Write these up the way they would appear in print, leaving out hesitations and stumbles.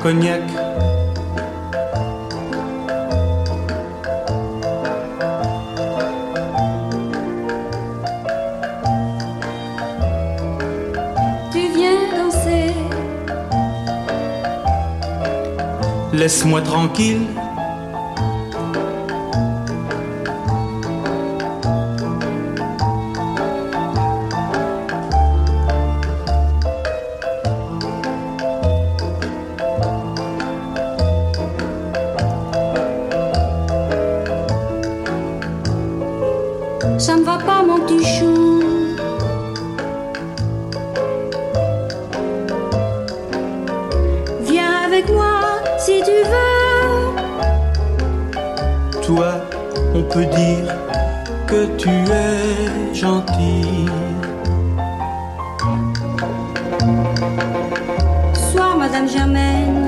cognac. Tu viens danser. Laisse-moi tranquille. Ça ne va pas, mon petit chou. Viens avec moi si tu veux. Toi, on peut dire que tu es gentil. Soir, Madame Germaine.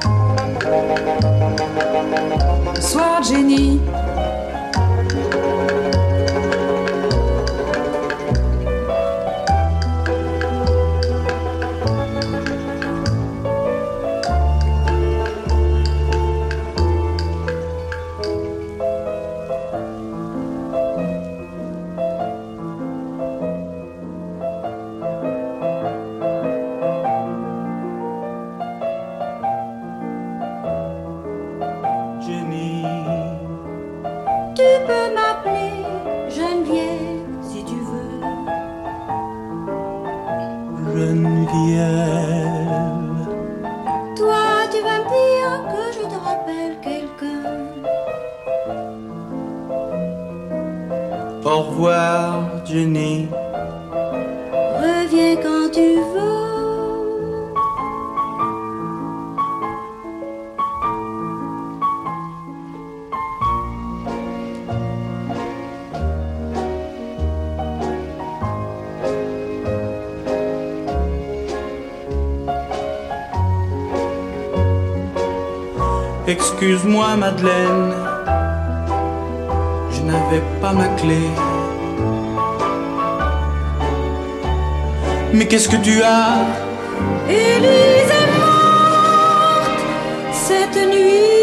Soir, Jenny. Jenny, Tu peux m'appeler Geneviève si tu veux. Geneviève. Toi, tu vas me dire que je te rappelle quelqu'un. Au revoir, Jenny. Reviens quand tu veux. Excuse-moi, Madeleine, je n'avais pas ma clé. Mais qu'est-ce que tu as? Élise est morte cette nuit.